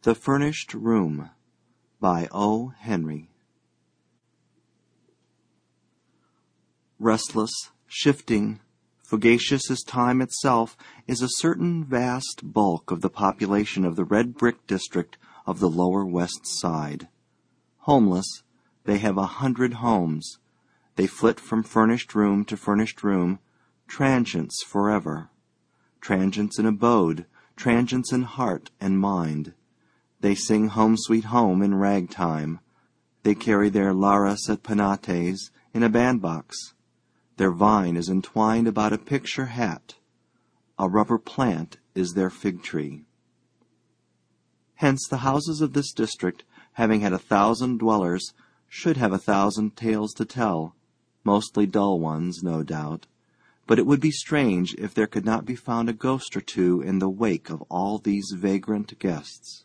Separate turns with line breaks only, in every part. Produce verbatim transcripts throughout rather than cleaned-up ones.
The Furnished Room by O. Henry. Restless, shifting, fugacious as time itself, is a certain vast bulk of the population of the red brick district of the lower West Side. Homeless, they have a hundred homes. They flit from furnished room to furnished room, transients forever. Transients in abode, transients in heart and mind. They sing Home Sweet Home in ragtime. They carry their Lares et Penates in a bandbox. Their vine is entwined about a picture hat. A rubber plant is their fig tree. Hence the houses of this district, having had a thousand dwellers, should have a thousand tales to tell, mostly dull ones, no doubt. But it would be strange if there could not be found a ghost or two in the wake of all these vagrant guests.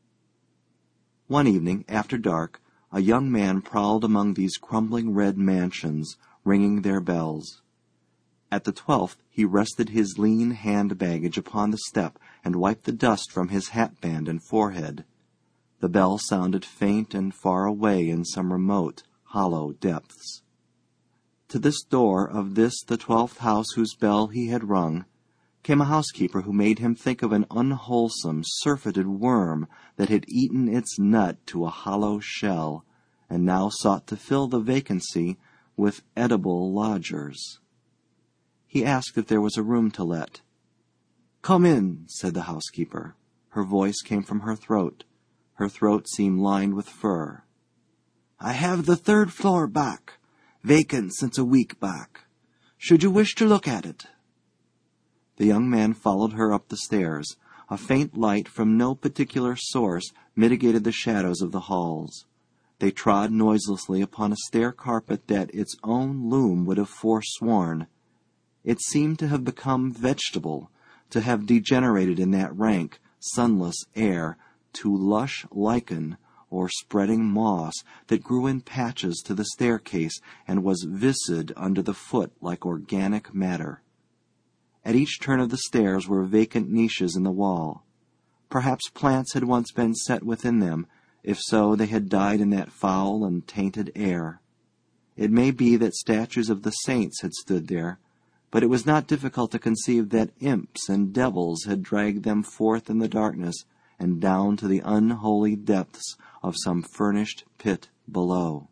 One evening, after dark, a young man prowled among these crumbling red mansions, ringing their bells. At the twelfth he rested his lean hand-baggage upon the step and wiped the dust from his hatband and forehead. The bell sounded faint and far away in some remote, hollow depths. To this door of this the twelfth house whose bell he had rung, came a housekeeper who made him think of an unwholesome, surfeited worm that had eaten its nut to a hollow shell, and now sought to fill the vacancy with edible lodgers. He asked if there was a room to let. "Come in," said the housekeeper. Her voice came from her throat. Her throat seemed lined with fur. "I have the third floor back, vacant since a week back. Should you wish to look at it?" The young man followed her up the stairs. A faint light from no particular source mitigated the shadows of the halls. They trod noiselessly upon a stair carpet that its own loom would have forsworn. It seemed to have become vegetable, to have degenerated in that rank, sunless air to lush lichen or spreading moss that grew in patches to the staircase and was viscid under the foot like organic matter. At each turn of the stairs were vacant niches in the wall. Perhaps plants had once been set within them. If so, they had died in that foul and tainted air. It may be that statues of the saints had stood there, but it was not difficult to conceive that imps and devils had dragged them forth in the darkness and down to the unholy depths of some furnished pit below.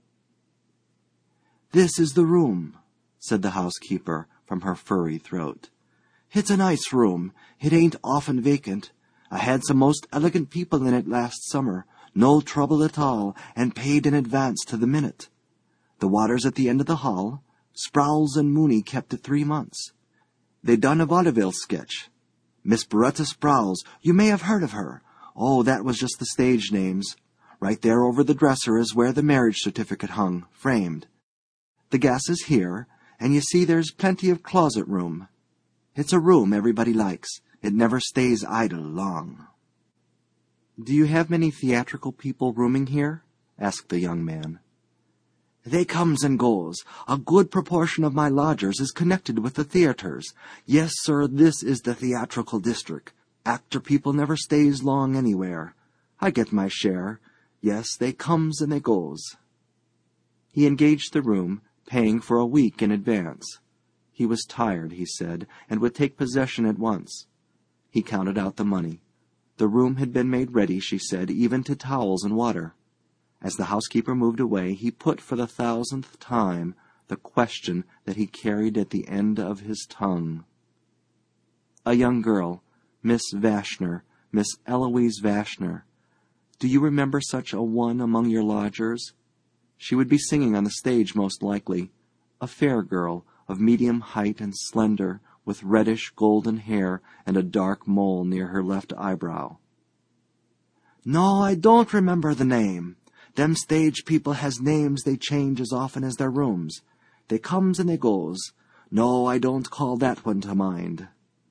"This is the room," said the housekeeper from her furry throat. "It's a nice room. It ain't often vacant. I had some most elegant people in it last summer, no trouble at all, and paid in advance to the minute. The water's at the end of the hall. Sprowls and Mooney kept it three months. They done a vaudeville sketch. Miss Beretta Sprowls, you may have heard of her. Oh, that was just the stage names. Right there over the dresser is where the marriage certificate hung, framed. The gas is here, and you see there's plenty of closet room. It's a room everybody likes. It never stays idle long." "Do you have many theatrical people rooming here?" asked the young man. "They comes and goes. A good proportion of my lodgers is connected with the theatres. Yes, sir, this is the theatrical district. Actor people never stays long anywhere. I get my share. Yes, they comes and they goes." He engaged the room, paying for a week in advance. He was tired, he said, and would take possession at once. He counted out the money. The room had been made ready, she said, even to towels and water. As the housekeeper moved away, he put for the thousandth time the question that he carried at the end of his tongue. "A young girl, Miss Vashner, Miss Eloise Vashner. Do you remember such a one among your lodgers? She would be singing on the stage most likely. A fair girl, of medium height and slender, with reddish golden hair and a dark mole near her left eyebrow." "No, I don't remember the name. Them stage people has names they change as often as their rooms. They comes and they goes. No, I don't call that one to mind."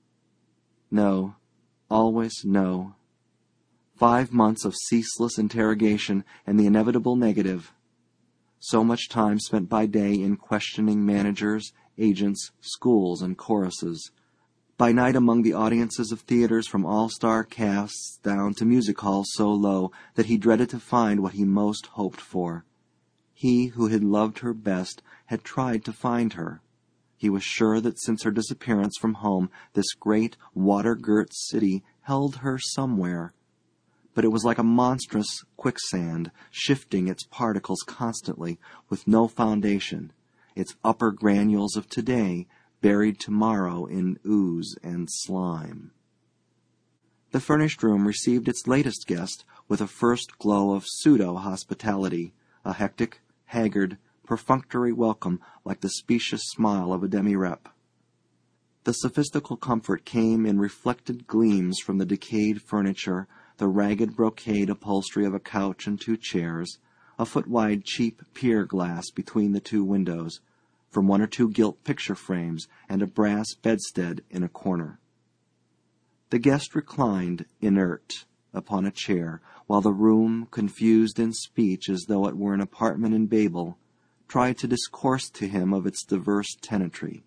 No, always no. Five months of ceaseless interrogation and the inevitable negative. So much time spent by day in questioning managers, agents, schools, and choruses. By night among the audiences of theaters from all-star casts down to music halls so low that he dreaded to find what he most hoped for. He who had loved her best had tried to find her. He was sure that since her disappearance from home this great water-girt city held her somewhere. But it was like a monstrous quicksand, shifting its particles constantly, with no foundation, its upper granules of today buried tomorrow in ooze and slime. The furnished room received its latest guest with a first glow of pseudo-hospitality, a hectic, haggard, perfunctory welcome like the specious smile of a demi-rep. The sophistical comfort came in reflected gleams from the decayed furniture, the ragged brocade upholstery of a couch and two chairs, a foot-wide cheap pier glass between the two windows, from one or two gilt picture frames and a brass bedstead in a corner. The guest reclined, inert, upon a chair, while the room, confused in speech as though it were an apartment in Babel, tried to discourse to him of its diverse tenantry.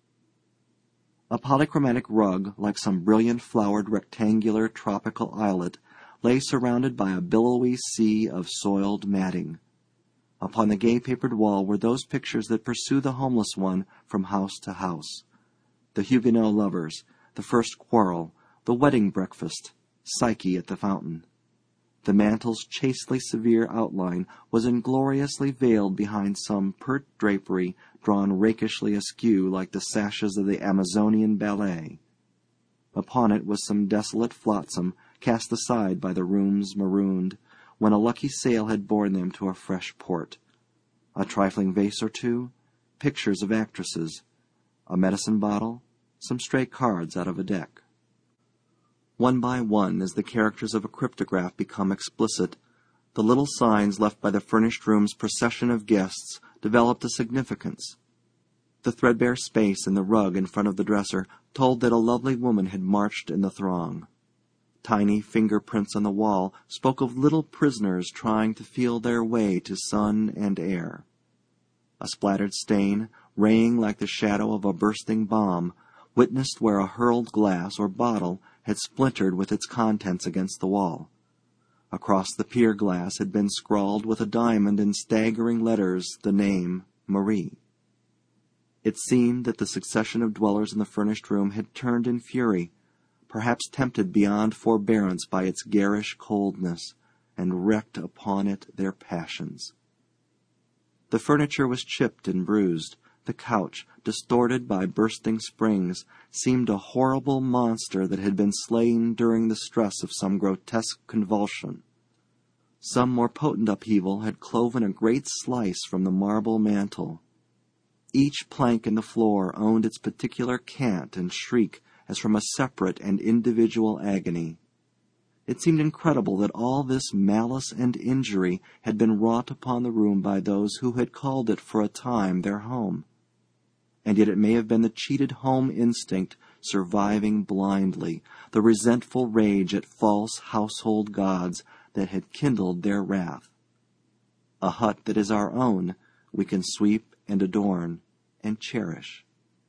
A polychromatic rug, like some brilliant flowered rectangular tropical islet, lay surrounded by a billowy sea of soiled matting. Upon the gay-papered wall were those pictures that pursue the homeless one from house to house. The Huguenot lovers, the first quarrel, the wedding breakfast, Psyche at the fountain. The mantel's chastely severe outline was ingloriously veiled behind some pert drapery drawn rakishly askew like the sashes of the Amazonian ballet. Upon it was some desolate flotsam cast aside by the rooms marooned, when a lucky sail had borne them to a fresh port. A trifling vase or two, pictures of actresses, a medicine bottle, some stray cards out of a deck. One by one, as the characters of a cryptograph become explicit, the little signs left by the furnished room's procession of guests developed a significance. The threadbare space in the rug in front of the dresser told that a lovely woman had marched in the throng. Tiny fingerprints on the wall spoke of little prisoners trying to feel their way to sun and air. A splattered stain, raying like the shadow of a bursting bomb, witnessed where a hurled glass or bottle had splintered with its contents against the wall. Across the pier glass had been scrawled with a diamond in staggering letters the name Marie. It seemed that the succession of dwellers in the furnished room had turned in fury, perhaps tempted beyond forbearance by its garish coldness, and wreaked upon it their passions. The furniture was chipped and bruised. The couch, distorted by bursting springs, seemed a horrible monster that had been slain during the stress of some grotesque convulsion. Some more potent upheaval had cloven a great slice from the marble mantel. Each plank in the floor owned its particular cant and shriek as from a separate and individual agony. It seemed incredible that all this malice and injury had been wrought upon the room by those who had called it for a time their home. And yet it may have been the cheated home instinct surviving blindly, the resentful rage at false household gods that had kindled their wrath. A hut that is our own we can sweep and adorn and cherish.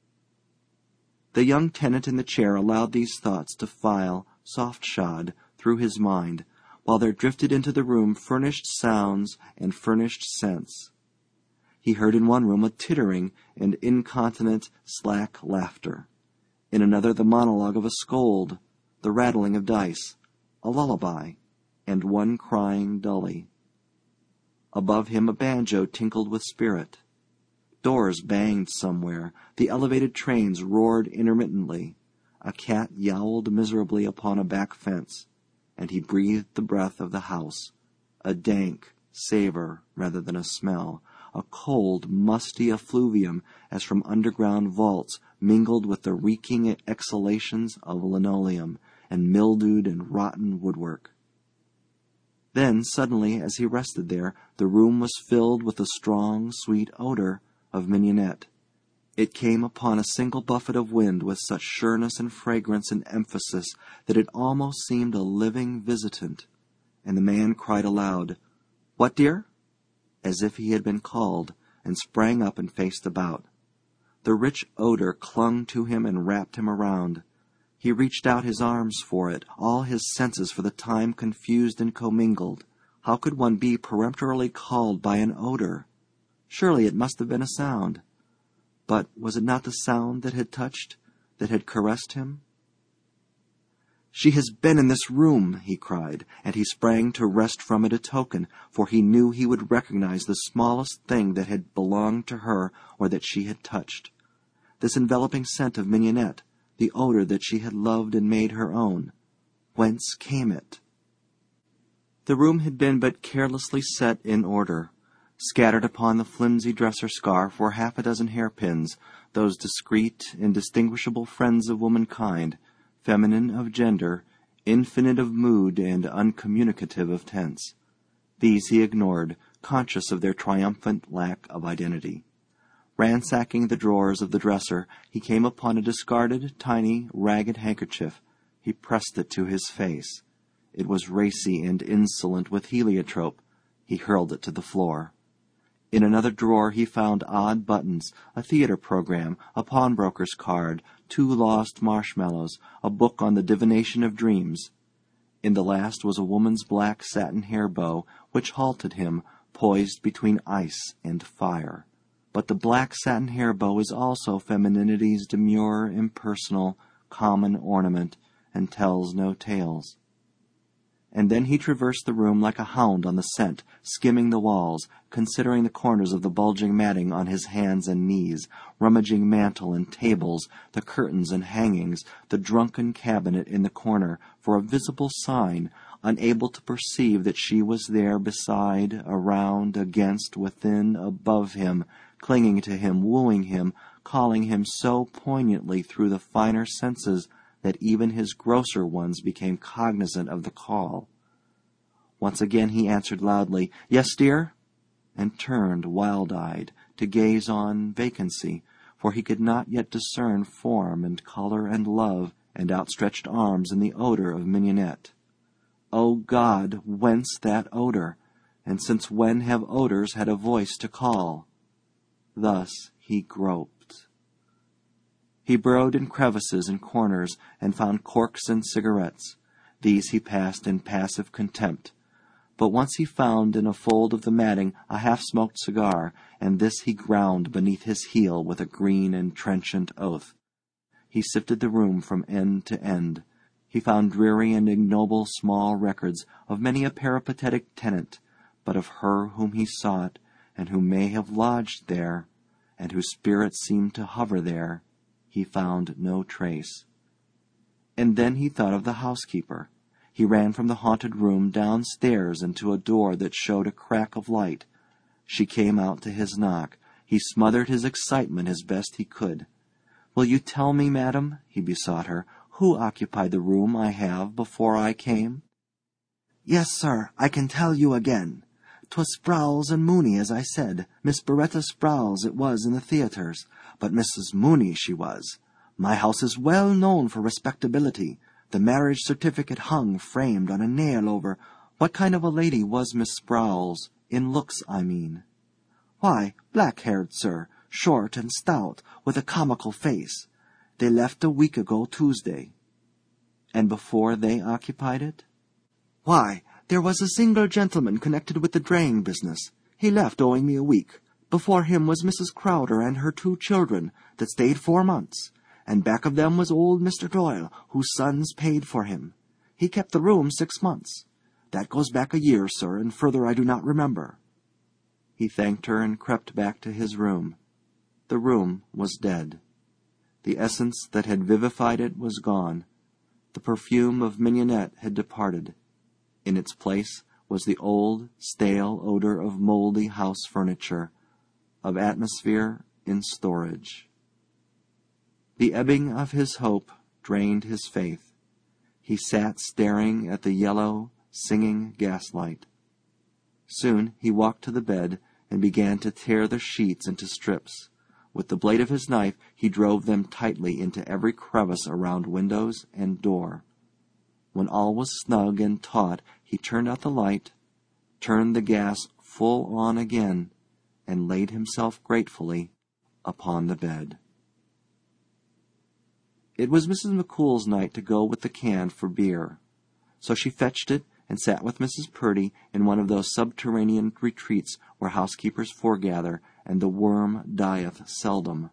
The young tenant in the chair allowed these thoughts to file, soft-shod, through his mind, while there drifted into the room furnished sounds and furnished scents. He heard in one room a tittering and incontinent, slack laughter, in another the monologue of a scold, the rattling of dice, a lullaby, and one crying dully. Above him a banjo tinkled with spirit. Doors banged somewhere, the elevated trains roared intermittently, a cat yowled miserably upon a back fence, and he breathed the breath of the house, a dank savor rather than a smell, a cold, musty effluvium as from underground vaults mingled with the reeking exhalations of linoleum and mildewed and rotten woodwork. Then, suddenly, as he rested there, the room was filled with the strong, sweet odor of mignonette. It came upon a single buffet of wind with such sureness and fragrance and emphasis that it almost seemed a living visitant, and the man cried aloud, "What, dear?" as if he had been called, and sprang up and faced about. The rich odor clung to him and wrapped him around. He reached out his arms for it, all his senses for the time confused and commingled. How could one be peremptorily called by an odor? Surely it must have been a sound. But was it not the sound that had touched, that had caressed him? "She has been in this room!" he cried, and he sprang to wrest from it a token, for he knew he would recognize the smallest thing that had belonged to her or that she had touched. This enveloping scent of mignonette, the odor that she had loved and made her own. Whence came it? The room had been but carelessly set in order. Scattered upon the flimsy dresser scarf were half a dozen hairpins, those discreet, indistinguishable friends of womankind, feminine of gender, infinite of mood, and uncommunicative of tense. These he ignored, conscious of their triumphant lack of identity. Ransacking the drawers of the dresser, he came upon a discarded, tiny, ragged handkerchief. He pressed it to his face. It was racy and insolent with heliotrope. He hurled it to the floor. In another drawer he found odd buttons, a theater program, a pawnbroker's card, two lost marshmallows, a book on the divination of dreams. In the last was a woman's black satin hair bow, which halted him, poised between ice and fire. But the black satin hair bow is also femininity's demure, impersonal, common ornament, and tells no tales. And then he traversed the room like a hound on the scent, skimming the walls, considering the corners of the bulging matting on his hands and knees, rummaging mantel and tables, the curtains and hangings, the drunken cabinet in the corner, for a visible sign, unable to perceive that she was there beside, around, against, within, above him, clinging to him, wooing him, calling him so poignantly through the finer senses that even his grosser ones became cognizant of the call. Once again he answered loudly, "Yes, dear?" and turned, wild-eyed, to gaze on vacancy, for he could not yet discern form and colour and love and outstretched arms in the odour of mignonette. O God, whence that odour? And since when have odours had a voice to call? Thus he groped. He burrowed in crevices and corners, and found corks and cigarettes. These he passed in passive contempt. But once he found in a fold of the matting a half-smoked cigar, and this he ground beneath his heel with a green and trenchant oath. He sifted the room from end to end. He found dreary and ignoble small records of many a peripatetic tenant, but of her whom he sought, and who may have lodged there, and whose spirit seemed to hover there, he found no trace. And then he thought of the housekeeper. He ran from the haunted room downstairs and to a door that showed a crack of light. She came out to his knock. He smothered his excitement as best he could. "Will you tell me, madam," he besought her, "who occupied the room I have before I came?" "Yes, sir, I can tell you again. 'Twas Sprowls and Mooney, as I said. Miss Beretta Sprowls it was in the theatres, but Missus Mooney she was. My house is well known for respectability. The marriage certificate hung framed on a nail over—" "What kind of a lady was Miss Sprowls? In looks, I mean." "Why, black-haired, sir, short and stout, with a comical face. They left a week ago Tuesday." "And before they occupied it?" "Why, there was a single gentleman connected with the draying business. He left owing me a week. Before him was Missus Crowder and her two children, that stayed four months, and back of them was old Mister Doyle, whose sons paid for him. He kept the room six months. That goes back a year, sir, and further I do not remember." He thanked her and crept back to his room. The room was dead. The essence that had vivified it was gone. The perfume of mignonette had departed. In its place was the old, stale odour of mouldy house furniture, of atmosphere in storage. The ebbing of his hope drained his faith. He sat staring at the yellow, singing gaslight. Soon he walked to the bed and began to tear the sheets into strips. With the blade of his knife he drove them tightly into every crevice around windows and door. When all was snug and taut, he turned out the light, turned the gas full on again, and laid himself gratefully upon the bed. It was Missus McCool's night to go with the can for beer. So she fetched it and sat with Missus Purdy in one of those subterranean retreats where housekeepers foregather, and the worm dieth seldom.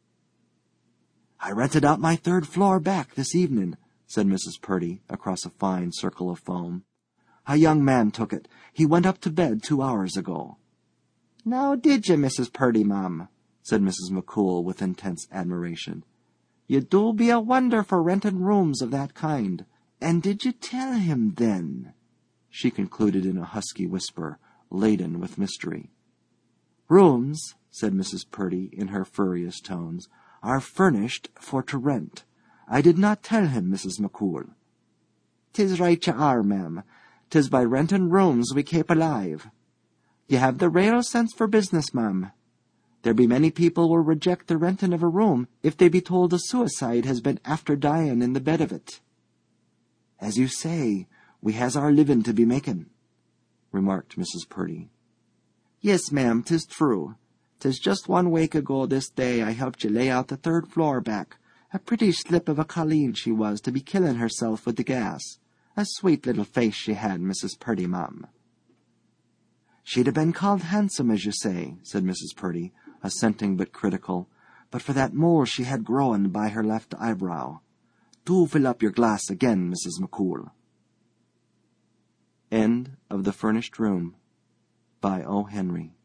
"I rented out my third floor back this evening," said Missus Purdy, across a fine circle of foam. "A young man took it. He went up to bed two hours ago." "Now did ye, Missus Purdy, ma'am?" said Missus McCool with intense admiration. "You do be a wonder for renting rooms of that kind. And did you tell him, then?" she concluded in a husky whisper, laden with mystery. "Rooms," said Missus Purdy in her furriest tones, "are furnished for to rent. I did not tell him, Missus McCool." "'Tis right ye are, ma'am. 'Tis by renting rooms we kape alive. Ye have the rale sense for business, ma'am. There be many people will reject the renting of a room if they be told a suicide has been after dying in the bed of it." "As you say, we has our living to be making," remarked Missus Purdy. "Yes, ma'am, 'tis true. 'Tis just one week ago this day I helped ye lay out the third floor back. A pretty slip of a colleen she was to be killing herself with the gas. A sweet little face she had, Missus Purdy, ma'am." "She'd have been called handsome, as you say," said Missus Purdy, assenting but critical, "but for that mole she had growing by her left eyebrow. Do fill up your glass again, Missus McCool." End of The Furnished Room by O. Henry.